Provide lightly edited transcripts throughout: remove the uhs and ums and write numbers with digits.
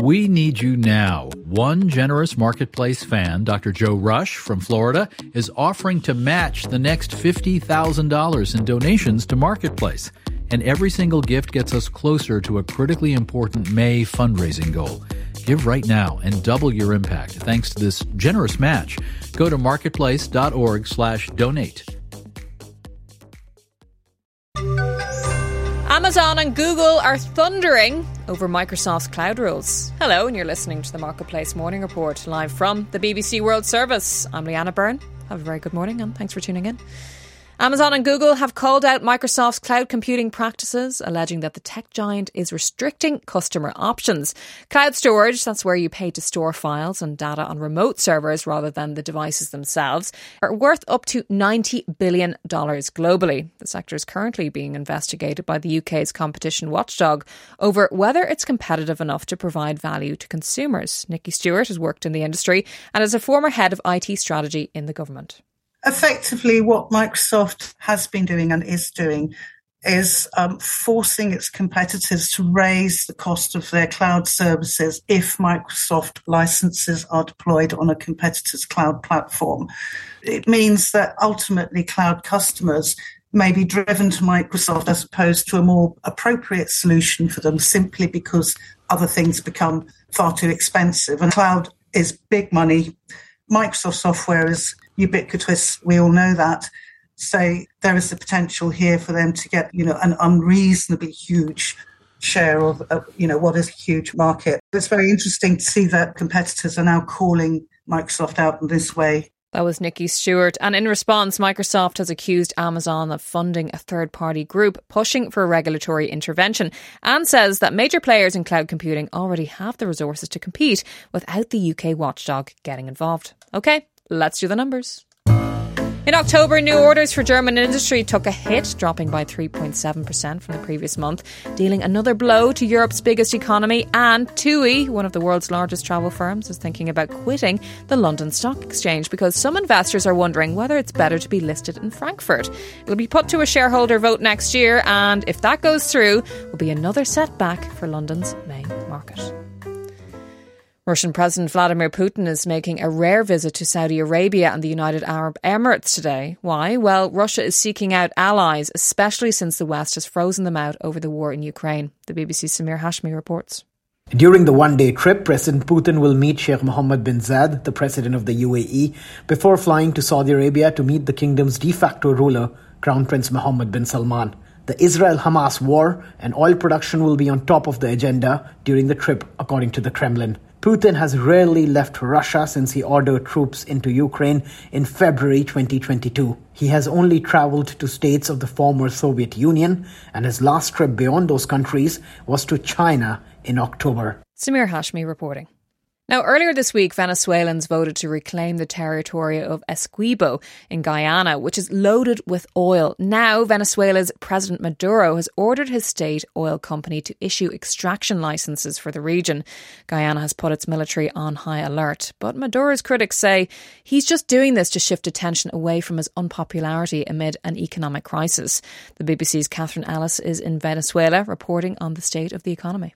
We need you now. One generous Marketplace fan, Dr. Joe Rush from Florida, is offering to match the next $50,000 in donations to Marketplace. And every single gift gets us closer to a critically important May fundraising goal. Give right now and double your impact thanks to this generous match. Go to marketplace.org/donate. Amazon and Google are thundering over Microsoft's cloud rules. Hello, and you're listening to the Marketplace Morning Report, live from the BBC World Service. I'm Leanna Byrne. Have a very good morning, and thanks for tuning in. Amazon and Google have called out Microsoft's cloud computing practices, alleging that the tech giant is restricting customer options. Cloud storage, that's where you pay to store files and data on remote servers rather than the devices themselves, are worth up to $90 billion globally. The sector is currently being investigated by the UK's competition watchdog over whether it's competitive enough to provide value to consumers. Nikki Stewart has worked in the industry and is a former head of IT strategy in the government. Effectively, what Microsoft has been doing and is doing is forcing its competitors to raise the cost of their cloud services if Microsoft licenses are deployed on a competitor's cloud platform. It means that ultimately cloud customers may be driven to Microsoft as opposed to a more appropriate solution for them simply because other things become far too expensive. And cloud is big money. Microsoft software is ubiquitous. We all know that. So there is the potential here for them to get, an unreasonably huge share of, what is a huge market. It's very interesting to see that competitors are now calling Microsoft out in this way. That was Nikki Stewart. And in response, Microsoft has accused Amazon of funding a third-party group pushing for regulatory intervention and says that major players in cloud computing already have the resources to compete without the UK watchdog getting involved. OK, let's do the numbers. In October, new orders for German industry took a hit, dropping by 3.7% from the previous month, dealing another blow to Europe's biggest economy. And TUI, one of the world's largest travel firms, is thinking about quitting the London Stock Exchange because some investors are wondering whether it's better to be listed in Frankfurt. It will be put to a shareholder vote next year, and if that goes through, will be another setback for London's main market. Russian President Vladimir Putin is making a rare visit to Saudi Arabia and the United Arab Emirates today. Why? Well, Russia is seeking out allies, especially since the West has frozen them out over the war in Ukraine. The BBC's Samir Hashmi reports. During the one-day trip, President Putin will meet Sheikh Mohammed bin Zayed, the president of the UAE, before flying to Saudi Arabia to meet the kingdom's de facto ruler, Crown Prince Mohammed bin Salman. The Israel-Hamas war and oil production will be on top of the agenda during the trip, according to the Kremlin. Putin has rarely left Russia since he ordered troops into Ukraine in February 2022. He has only traveled to states of the former Soviet Union, and his last trip beyond those countries was to China in October. Samir Hashmi reporting. Now, earlier this week, Venezuelans voted to reclaim the territory of Essequibo in Guyana, which is loaded with oil. Now, Venezuela's President Maduro has ordered his state oil company to issue extraction licenses for the region. Guyana has put its military on high alert, but Maduro's critics say he's just doing this to shift attention away from his unpopularity amid an economic crisis. The BBC's Catherine Ellis is in Venezuela reporting on the state of the economy.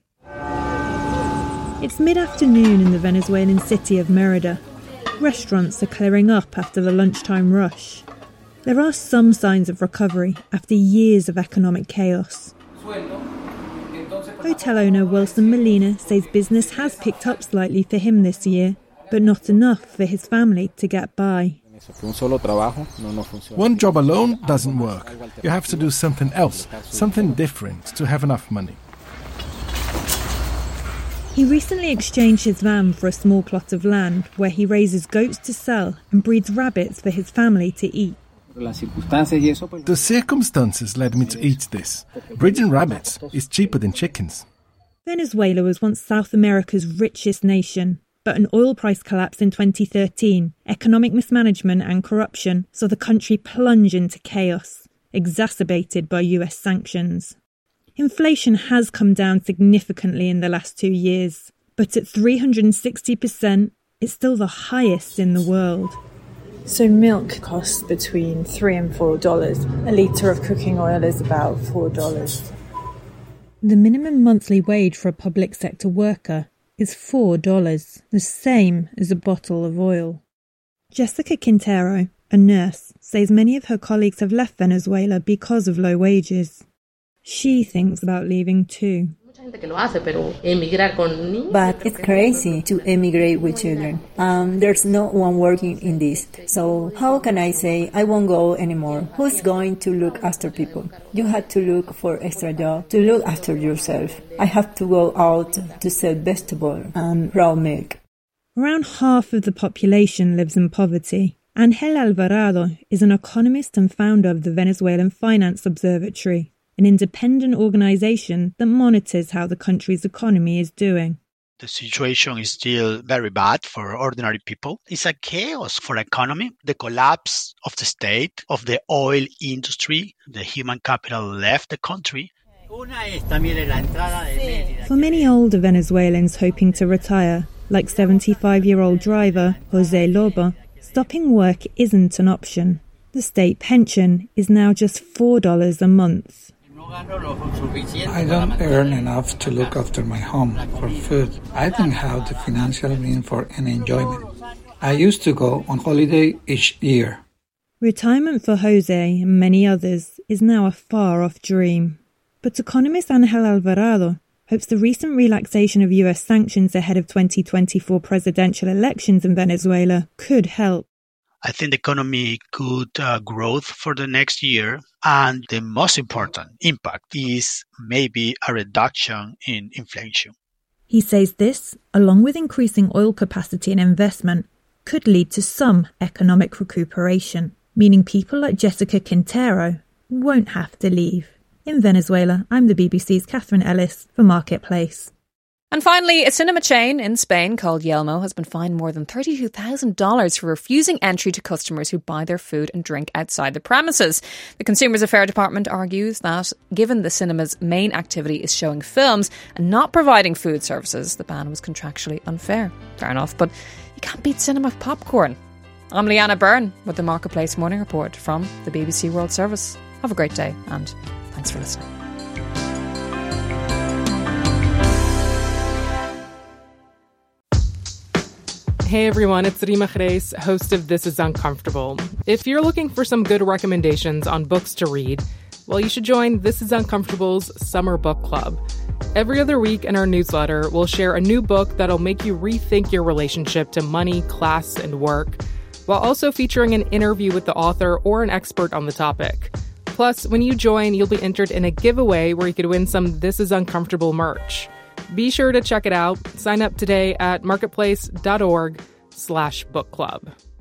It's mid-afternoon in the Venezuelan city of Mérida. Restaurants are clearing up after the lunchtime rush. There are some signs of recovery after years of economic chaos. Hotel owner Wilson Molina says business has picked up slightly for him this year, but not enough for his family to get by. One job alone doesn't work. You have to do something else, something different to have enough money. He recently exchanged his van for a small plot of land where he raises goats to sell and breeds rabbits for his family to eat. The circumstances led me to eat this. Breeding rabbits is cheaper than chickens. Venezuela was once South America's richest nation, but an oil price collapse in 2013, economic mismanagement and corruption saw the country plunge into chaos, exacerbated by US sanctions. Inflation has come down significantly in the last 2 years, but at 360%, it's still the highest in the world. So milk costs between $3 and $4. A litre of cooking oil is about $4. The minimum monthly wage for a public sector worker is $4, the same as a bottle of oil. Jessica Quintero, a nurse, says many of her colleagues have left Venezuela because of low wages. She thinks about leaving too. But it's crazy to emigrate with children. There's no one working in this. So how can I say I won't go anymore? Who's going to look after people? You have to look for extra job to look after yourself. I have to go out to sell vegetables and raw milk. Around half of the population lives in poverty. Ángel Alvarado is an economist and founder of the Venezuelan Finance Observatory, an independent organisation that monitors how the country's economy is doing. The situation is still very bad for ordinary people. It's a chaos for the economy. The collapse of the state, of the oil industry, the human capital left the country. For many older Venezuelans hoping to retire, like 75-year-old driver Jose Lobo, stopping work isn't an option. The state pension is now just $4 a month. I don't earn enough to look after my home, for food. I don't have the financial means for any enjoyment. I used to go on holiday each year. Retirement for Jose and many others is now a far-off dream. But economist Ángel Alvarado hopes the recent relaxation of US sanctions ahead of 2024 presidential elections in Venezuela could help. I think the economy could grow for the next year. And the most important impact is maybe a reduction in inflation. He says this, along with increasing oil capacity and investment, could lead to some economic recuperation, meaning people like Jessica Quintero won't have to leave. In Venezuela, I'm the BBC's Catherine Ellis for Marketplace. And finally, a cinema chain in Spain called Yelmo has been fined more than $32,000 for refusing entry to customers who buy their food and drink outside the premises. The Consumers Affairs Department argues that, given the cinema's main activity is showing films and not providing food services, the ban was contractually unfair. Fair enough, but you can't beat cinema popcorn. I'm Leanna Byrne with the Marketplace Morning Report from the BBC World Service. Have a great day and thanks for listening. Hey everyone, it's Rima Jerez, host of This Is Uncomfortable. If you're looking for some good recommendations on books to read, well, you should join This Is Uncomfortable's Summer Book Club. Every other week in our newsletter, we'll share a new book that'll make you rethink your relationship to money, class, and work, while also featuring an interview with the author or an expert on the topic. Plus, when you join, you'll be entered in a giveaway where you could win some This Is Uncomfortable merch. Be sure to check it out. Sign up today at marketplace.org/book club.